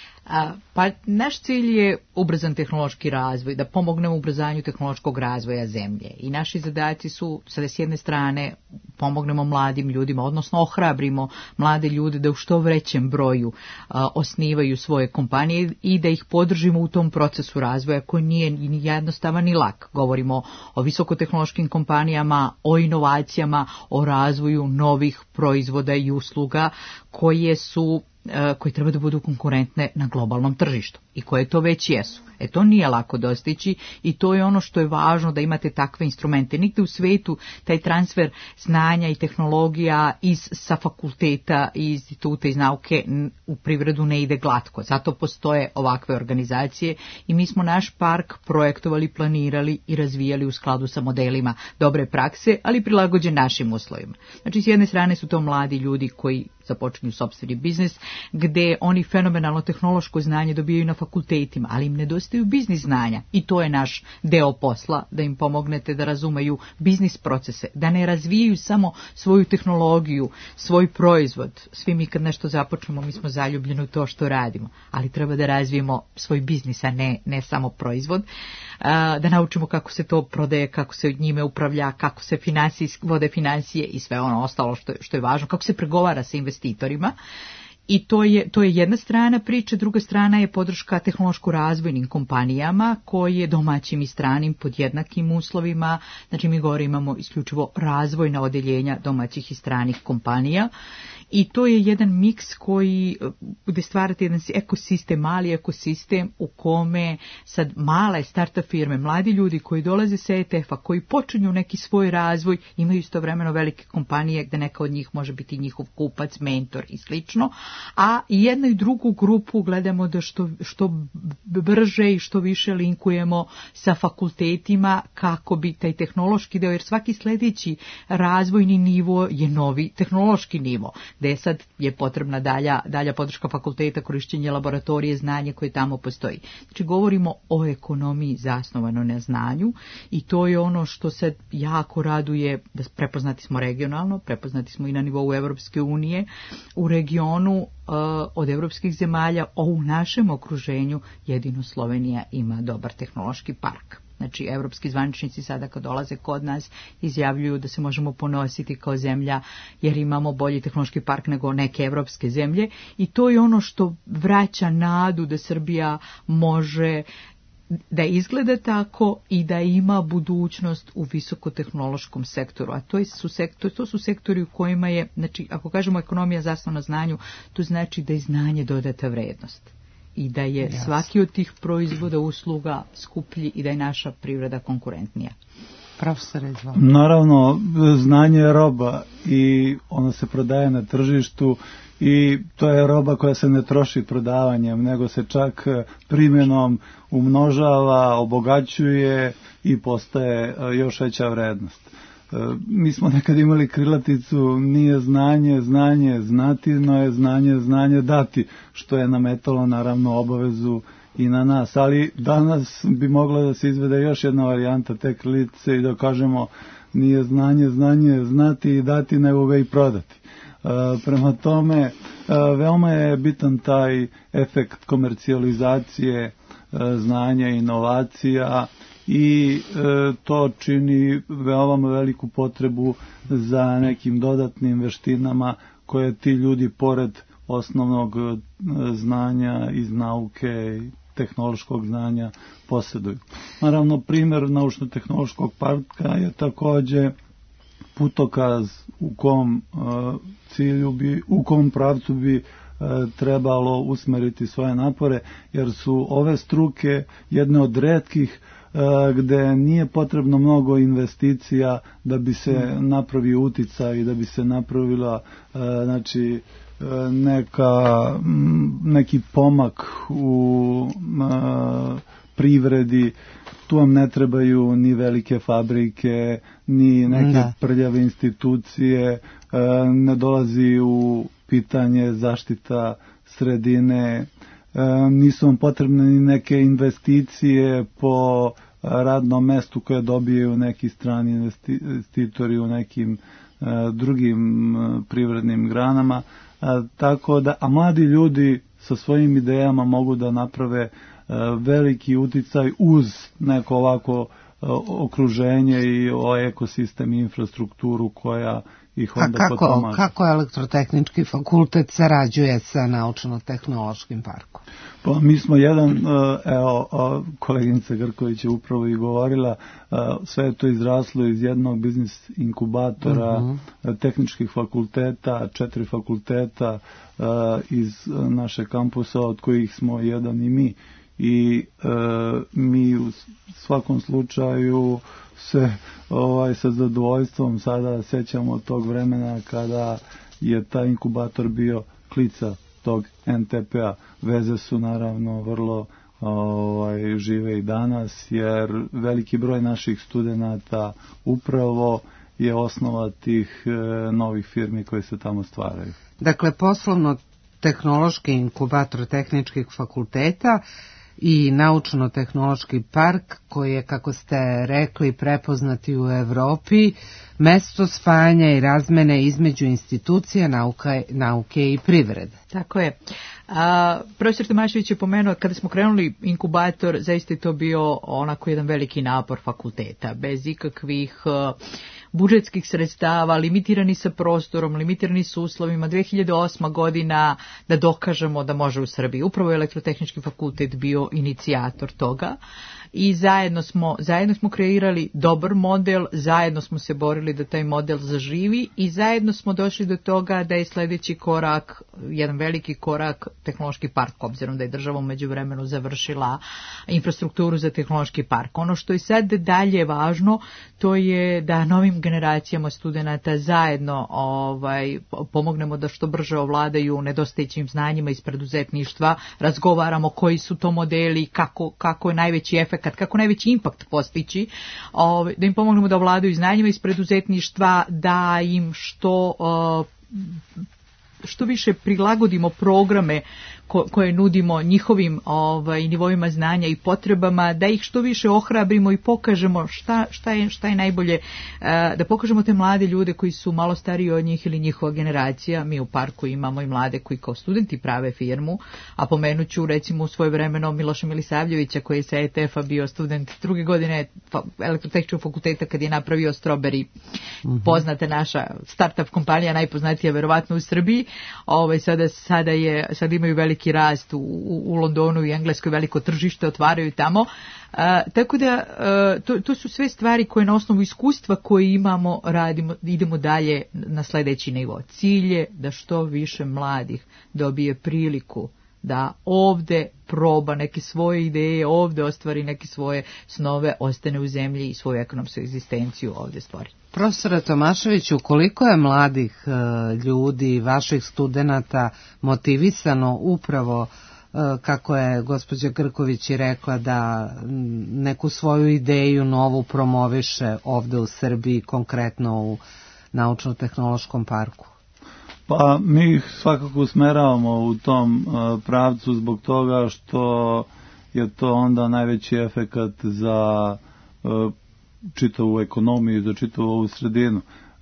[SPEAKER 1] A, pa naš cilj je ubrzan tehnološki razvoj, da pomognemo ubrzanju tehnološkog razvoja zemlje. I naši zadaci su, sada s jedne strane, pomognemo mladim ljudima, odnosno ohrabrimo mlade ljude da u što većem broju a, osnivaju svoje kompanije i da ih podržimo u tom procesu razvoja koji nije ni jednostavan ni lak. Govorimo o visokotehnološkim kompanijama, o inovacijama, o razvoju novih proizvoda i usluga koje su koji treba da budu konkurentne na globalnom tržištu i koje to već jesu. E to nije lako dostići i to je ono što je važno da imate takve instrumente. Nigde u svetu taj transfer znanja i tehnologija iz, sa fakulteta i instituta iz nauke u privredu ne ide glatko. Zato postoje ovakve organizacije i mi smo naš park projektovali, planirali i razvijali u skladu sa modelima dobre prakse, ali prilagođen našim uslovima. Znači, s jedne strane su to mladi ljudi koji započinju sopstveni biznis, gde oni fenomenalno tehnološko znanje dobijaju na fakultetima, ali im nedostaju biznis znanja i to je naš deo posla, da im pomognete da razumeju biznis procese, da ne razvijaju samo svoju tehnologiju, svoj proizvod. Svi mi kad nešto započnemo, mi smo zaljubljeni u to što radimo, ali treba da razvijemo svoj biznis, a ne, ne samo proizvod, da naučimo kako se to prodaje, kako se od njime upravlja, kako se finansije, vode financije i sve ono ostalo što, što je važno, kako se pregovara sa investitorima. I to je, to je jedna strana priče, druga strana je podrška tehnološko-razvojnim kompanijama koje domaćim i stranim pod jednakim uslovima, znači mi gore imamo isključivo razvojna odeljenja domaćih i stranih kompanija i to je jedan miks koji bude stvarati jedan ekosistem, mali ekosistem u kome sad male startup firme, mladi ljudi koji dolaze sa E T F-a, koji počinju neki svoj razvoj, imaju istovremeno velike kompanije gde neka od njih može biti njihov kupac, mentor i slično, a jednu i drugu grupu gledamo da što, što brže i što više linkujemo sa fakultetima kako bi taj tehnološki deo, jer svaki sljedeći razvojni nivo je novi tehnološki nivo, gde sad je potrebna dalja, dalja podrška fakulteta, korišćenje laboratorije, znanje koje tamo postoji. Znači govorimo o ekonomiji zasnovano na znanju i to je ono što se jako raduje, da prepoznati smo regionalno, prepoznati smo i na nivou Evropske unije, u regionu od evropskih zemalja, a u našem okruženju jedino Slovenija ima dobar tehnološki park. Znači, evropski zvaničnici sada kad dolaze kod nas izjavljuju da se možemo ponositi kao zemlja jer imamo bolji tehnološki park nego neke evropske zemlje i to je ono što vraća nadu da Srbija može da izgleda tako i da ima budućnost u visokotehnološkom sektoru. A to su sektori, to su sektori u kojima je, znači, ako kažemo ekonomija zasnovana na znanju, to znači da je znanje dodata vrednost. I da je Jasne. svaki od tih proizvoda, usluga skuplji i da je naša privreda konkurentnija.
[SPEAKER 17] Profesor, izvolite.
[SPEAKER 15] Naravno, znanje je roba i ono se prodaje na tržištu i to je roba koja se ne troši prodavanjem, nego se čak primjenom umnožava, obogaćuje i postaje još veća vrednost. Mi smo nekad imali krilaticu nije znanje, znanje znati, no je znanje, znanje dati, što je nametalo naravno obavezu i na nas, ali danas bi mogla da se izvede još jedna varijanta te krilice i da kažemo nije znanje, znanje znati i dati, nego ga i prodati. Uh, prema tome, uh, veoma je bitan taj efekt komercijalizacije uh, znanja i inovacija i uh, to čini veoma veliku potrebu za nekim dodatnim veštinama koje ti ljudi pored osnovnog uh, znanja iz nauke i tehnološkog znanja posjeduju. Naravno, primjer naučno-tehnološkog parka je takođe putokaz u kom uh, cilju bi, u kom pravcu bi uh, trebalo usmeriti svoje napore, jer su ove struke jedne od retkih uh, gde nije potrebno mnogo investicija da bi se napravio uticaj i da bi se napravila uh, znači neka, neki pomak u uh, privredi. Tu vam ne trebaju ni velike fabrike, ni neke da. prljave institucije, uh, ne dolazi u pitanje zaštita sredine, uh, nisu vam potrebne ni neke investicije po radnom mestu koje dobijaju neki strani investitori u nekim uh, drugim uh, privrednim granama. A, tako da, a mladi ljudi sa svojim idejama mogu da naprave a, veliki uticaj uz neko ovako a, okruženje i ovaj ekosistem i infrastrukturu koja ih onda
[SPEAKER 17] kako,
[SPEAKER 15] potomaže.
[SPEAKER 17] Kako elektrotehnički fakultet sarađuje sa naučno-tehnološkim parkom?
[SPEAKER 15] Pa mi smo jedan, evo, koleginica Grković je upravo i govorila, sve je to izraslo iz jednog biznis inkubatora, uh-huh. tehničkih fakulteta, četiri fakulteta iz naše kampusa, od kojih smo jedan i mi. I e, mi u svakom slučaju se ovaj, sa zadovoljstvom sada sećamo tog vremena kada je taj inkubator bio klica tog en te pe-a. Veze su naravno vrlo ovaj, žive i danas, jer veliki broj naših studenata upravo je osnova tih e, novih firmi koje se tamo stvaraju.
[SPEAKER 17] Dakle, poslovno-tehnološki inkubator tehničkih fakulteta i naučno-tehnološki park koji je, kako ste rekli, prepoznati u Evropi, mesto spajanja i razmene između institucija nauka, nauke i privrede.
[SPEAKER 1] Tako je. A, profesor Tomašević je pomenuo, kada smo krenuli inkubator, zaista je to bio onako jedan veliki napor fakulteta, bez ikakvih uh, budžetskih sredstava, limitirani sa prostorom, limitirani sa uslovima. dve hiljade osma godina da dokažemo da može u Srbiji. Upravo je Elektrotehnički fakultet bio inicijator toga i zajedno smo, zajedno smo kreirali dobar model, zajedno smo se borili da taj model zaživi i zajedno smo došli do toga da je sledeći korak, jedan veliki korak, tehnološki park, obzirom da je država u međuvremenu završila infrastrukturu za tehnološki park. Ono što je sad dalje važno, to je da novim generacijama studenata zajedno ovaj, pomognemo da što brže ovladaju nedostajućim znanjima iz preduzetništva, razgovaramo koji su to modeli, kako, kako je najveći efekt, kako najveći impakt postići, ovaj, da im pomognemo da ovladaju znanjima iz preduzetništva, da im što, što više prilagodimo programe koje nudimo njihovim ovaj, nivoima znanja i potrebama, da ih što više ohrabrimo i pokažemo šta, šta, je, šta je najbolje, da pokažemo te mlade ljude koji su malo stariji od njih ili njihova generacija. Mi u parku imamo i mlade koji kao studenti prave firmu, a pomenuću recimo u svoje vremeno Miloša Milisavljevića koji je sa e te efa bio student druge godine Elektrotehničkog fakulteta kad je napravio Strawberry, mm-hmm. poznata naša startup kompanija, najpoznatija verovatno u Srbiji. Ovaj, sada, sada, je, sada imaju veliki rast u, u Londonu i Engleskoj, veliko tržište otvaraju tamo. A, tako da a, to, to su sve stvari koje na osnovu iskustva koje imamo radimo, idemo dalje na sledeći nivo. Cilj je da što više mladih dobije priliku da ovde proba neke svoje ideje, ovde ostvari neke svoje snove, ostane u zemlji i svoju ekonomsku egzistenciju ovde stvori.
[SPEAKER 17] Profesore Tomaševiću, koliko je mladih uh, ljudi, vaših studenata motivisano upravo, uh, kako je gospođa Grković i rekla, da neku svoju ideju novu promoviše ovde u Srbiji, konkretno u naučno-tehnološkom parku?
[SPEAKER 15] Pa mi ih svakako usmeravamo u tom uh, pravcu zbog toga što je to onda najveći efekat za čitavu ekonomiju, za čitavu ovu sredinu.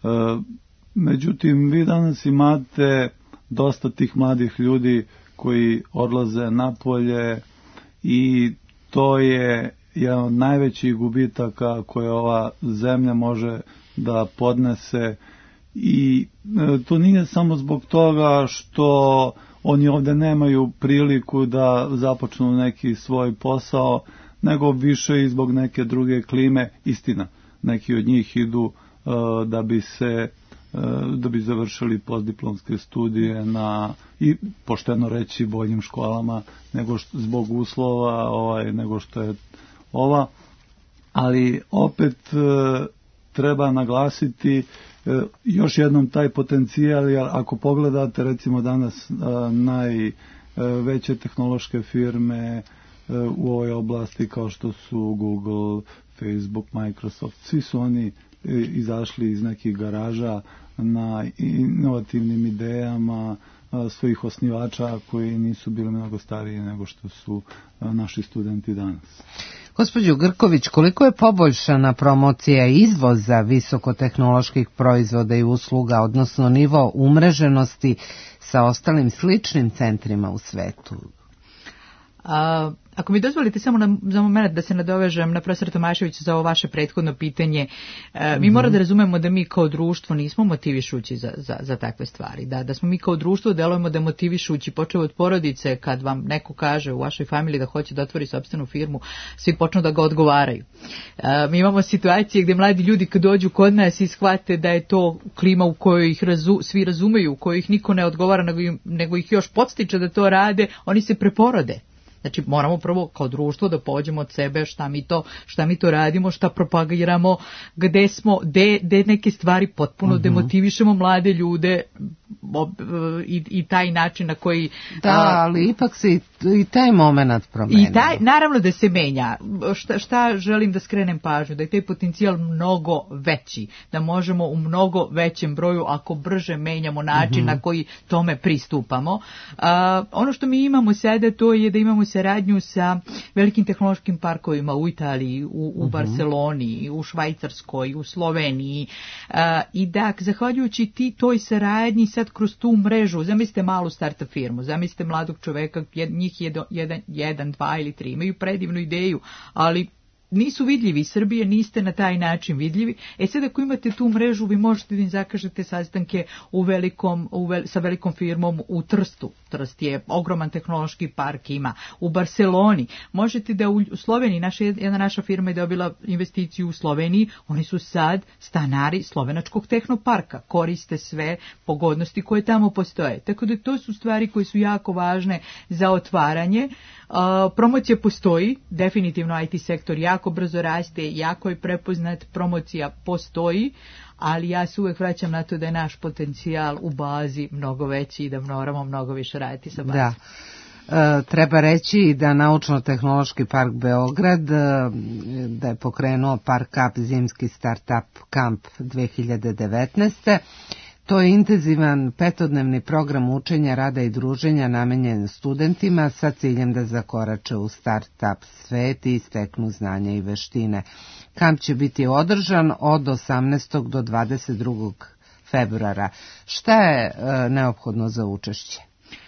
[SPEAKER 15] Međutim, vi danas imate dosta tih mladih ljudi koji odlaze napolje i to je jedan od najvećih gubitaka koje ova zemlja može da podnese i to nije samo zbog toga što oni ovde nemaju priliku da započnu neki svoj posao, nego više i zbog neke druge klime. Istina, neki od njih idu uh, da bi se uh, da bi završili postdiplomske studije na, i pošteno reći, boljim školama nego što, zbog uslova ovaj, nego što je ova, ali opet uh, treba naglasiti uh, još jednom taj potencijal, jer ako pogledate recimo danas uh, najveće tehnološke firme u ovoj oblasti kao što su Google, Facebook, Microsoft, svi su oni izašli iz nekih garaža na inovativnim idejama svojih osnivača koji nisu bili mnogo stariji nego što su naši studenti danas.
[SPEAKER 17] Gospođo Grković, koliko je poboljšana promocija izvoza visokotehnoloških proizvoda i usluga, odnosno nivo umreženosti sa ostalim sličnim centrima u svetu?
[SPEAKER 1] A, ako mi dozvolite samo na, za moment da se nadovežem na profesor Tomašević za ovo vaše prethodno pitanje, e, mi mm-hmm. moramo da razumemo da mi kao društvo nismo motivišući za, za, za takve stvari, da, da smo mi kao društvo delujemo da motivišući, počeo od porodice, kad vam neko kaže u vašoj familiji da hoće da otvori sopstvenu firmu, svi počnu da ga odgovaraju. E, mi imamo situacije gdje mladi ljudi kad dođu kod nas i shvate da je to klima u kojoj ih razu, svi razumeju, u kojoj ih niko ne odgovara, nego, nego ih još podstiče da to rade, oni se preporode. Znači moramo prvo kao društvo da pođemo od sebe šta mi to, šta mi to radimo, šta propagiramo, gde smo, gde, gde neke stvari potpuno uh-huh. demotivišemo mlade ljude i, i taj način na koji...
[SPEAKER 17] Da, a, ali ipak se i, i taj moment promenio.
[SPEAKER 1] I taj, naravno da se menja. Šta, šta želim da skrenem pažnju? Da je taj potencijal mnogo veći, da možemo u mnogo većem broju, ako brže menjamo način uh-huh. na koji tome pristupamo. A, ono što mi imamo sada, to je da imamo saradnju sa velikim tehnološkim parkovima u Italiji, u, u uh-huh. Barceloni, u Švajcarskoj, u Sloveniji a, i da, zahvaljujući ti toj saradnji sad kroz tu mrežu, zamislite malu startup firmu, zamislite mladog čoveka, jed, njih je jedan, jedan, dva ili tri, imaju predivnu ideju, ali nisu vidljivi. Srbije niste na taj način vidljivi. E sad ako imate tu mrežu, vi možete da im zakažete sastanke u velikom, u vel, sa velikom firmom u Trstu. Trst je ogroman tehnološki park, ima u Barceloni. Možete da u Sloveniji, naša, jedna naša firma je dobila investiciju u Sloveniji, oni su sad stanari slovenačkog tehnoparka, koriste sve pogodnosti koje tamo postoje. Tako da to su stvari koje su jako važne za otvaranje. Uh, promocija postoji, definitivno I T sektor jako brzo raste, jako je prepoznat, promocija postoji, ali ja se uvek vraćam na to da je naš potencijal u bazi mnogo veći i da moramo mnogo više raditi sa bazom.
[SPEAKER 17] Da. E, treba reći da Naučno-tehnološki park Beograd da je pokrenuo Park Up zimski startup kamp dve hiljade devetnaeste. To je intenzivan petodnevni program učenja, rada i druženja namenjen studentima sa ciljem da zakorače u start-up svet i steknu znanja i veštine. Kamp će biti održan od osamnaestog do dvadeset drugog februara. Šta je e, neophodno za učešće?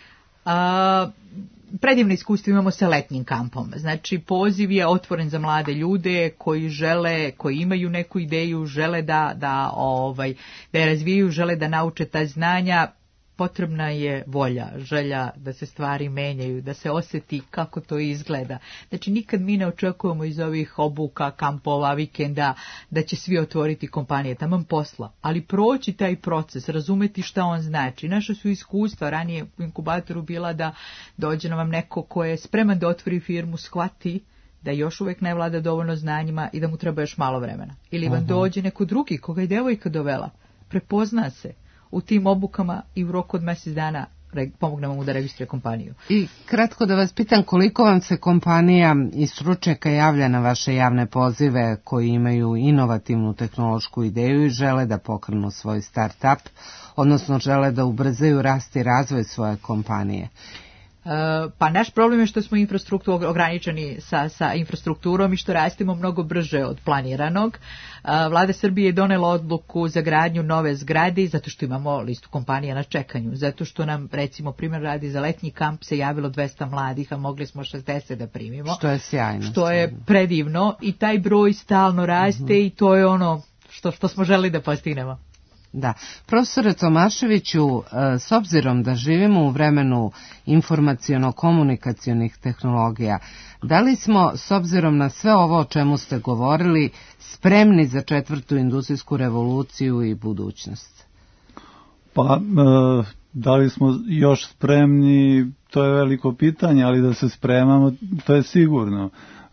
[SPEAKER 1] A... Predivno iskustvo imamo sa letnjim kampom. Znači, poziv je otvoren za mlade ljude koji žele, koji imaju neku ideju, žele da, da, ovaj, da je razviju, žele da nauče ta znanja. Potrebna je volja, želja da se stvari menjaju, da se osjeti kako to izgleda. Znači, nikad mi ne očekujemo iz ovih obuka, kampova, vikenda, da će svi otvoriti kompanije, taman posla. Ali proći taj proces, razumeti šta on znači. Naša su iskustva ranije u inkubatoru bila da dođe na vam neko ko je spreman da otvori firmu, shvati da još uvijek ne vlada dovoljno znanjima i da mu treba još malo vremena. Ili vam dođe neko drugi koga je devojka dovela, prepozna se u tim obukama i u roku od mjesec dana pomognemo mu da registruje kompaniju.
[SPEAKER 17] I kratko da vas pitam, koliko vam se kompanija i stručnjaka javlja na vaše javne pozive koji imaju inovativnu tehnološku ideju i žele da pokrenu svoj start-up, odnosno žele da ubrzaju rast i razvoj svoje kompanije?
[SPEAKER 1] Pa naš problem je što smo infrastrukturu ograničeni sa, sa infrastrukturom i što rastemo mnogo brže od planiranog. Vlada Srbije je donela odluku za gradnju nove zgrade zato što imamo listu kompanija na čekanju, zato što nam, recimo, primjer radi za letnji kamp se javilo dvesta mladih, a mogli smo šezdeset da primimo.
[SPEAKER 17] Što je sjajno.
[SPEAKER 1] Što je predivno i taj broj stalno raste mm-hmm. i to je ono što, što smo želeli da postignemo.
[SPEAKER 17] Da. Profesore Tomaševiću, s obzirom da živimo u vremenu informaciono-komunikacionih tehnologija, da li smo, s obzirom na sve ovo o čemu ste govorili, spremni za četvrtu industrijsku revoluciju i budućnost?
[SPEAKER 15] Pa, da li smo još spremni, to je veliko pitanje, ali da se spremamo, to je sigurno.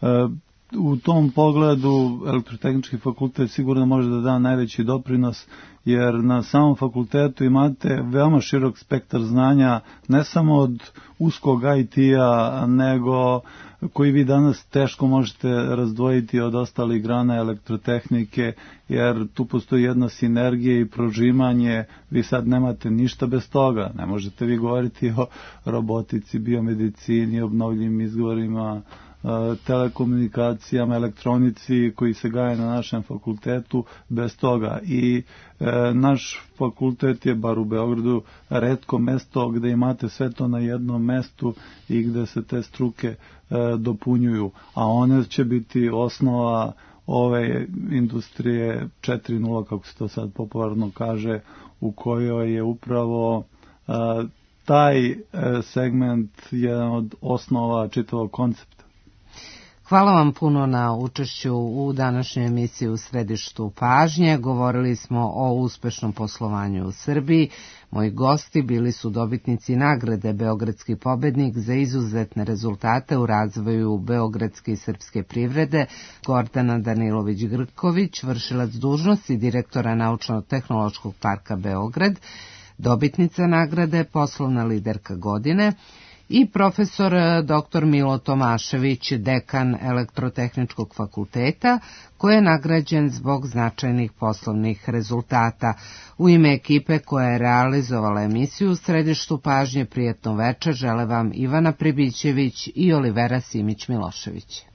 [SPEAKER 15] U tom pogledu Elektrotehnički fakultet sigurno može da da najveći doprinos, jer na samom fakultetu imate veoma širok spektar znanja, ne samo od uskog I T-a, nego koji vi danas teško možete razdvojiti od ostalih grana elektrotehnike, jer tu postoji jedna sinergija i prožimanje, vi sad nemate ništa bez toga, ne možete vi govoriti o robotici, biomedicini, obnovljivim izvorima, telekomunikacijama, elektronici koji se gaje na našem fakultetu bez toga. I e, naš fakultet je, bar u Beogradu, retko mesto gde imate sve to na jednom mestu i gde se te struke e, dopunjuju, a one će biti osnova ove industrije četiri nula, kako se to sad popularno kaže, u kojoj je upravo e, taj e, segment jedan od osnova čitavog koncepta.
[SPEAKER 17] Hvala vam puno na učešću u današnjoj emisiji U središtu pažnje. Govorili smo o uspešnom poslovanju u Srbiji. Moji gosti bili su dobitnici nagrade Beogradski pobednik za izuzetne rezultate u razvoju beogradske i srpske privrede, Gordana Danilović-Grković, vršilac dužnosti direktora Naučno-tehnološkog parka Beograd, dobitnica nagrade Poslovna liderka godine, i profesor doktor Milo Tomašević, dekan Elektrotehničkog fakulteta, koji je nagrađen zbog značajnih poslovnih rezultata. U ime ekipe koja je realizovala emisiju U središtu pažnje, prijetno večer žele vam Ivana Pribićević i Olivera Simić-Milošević.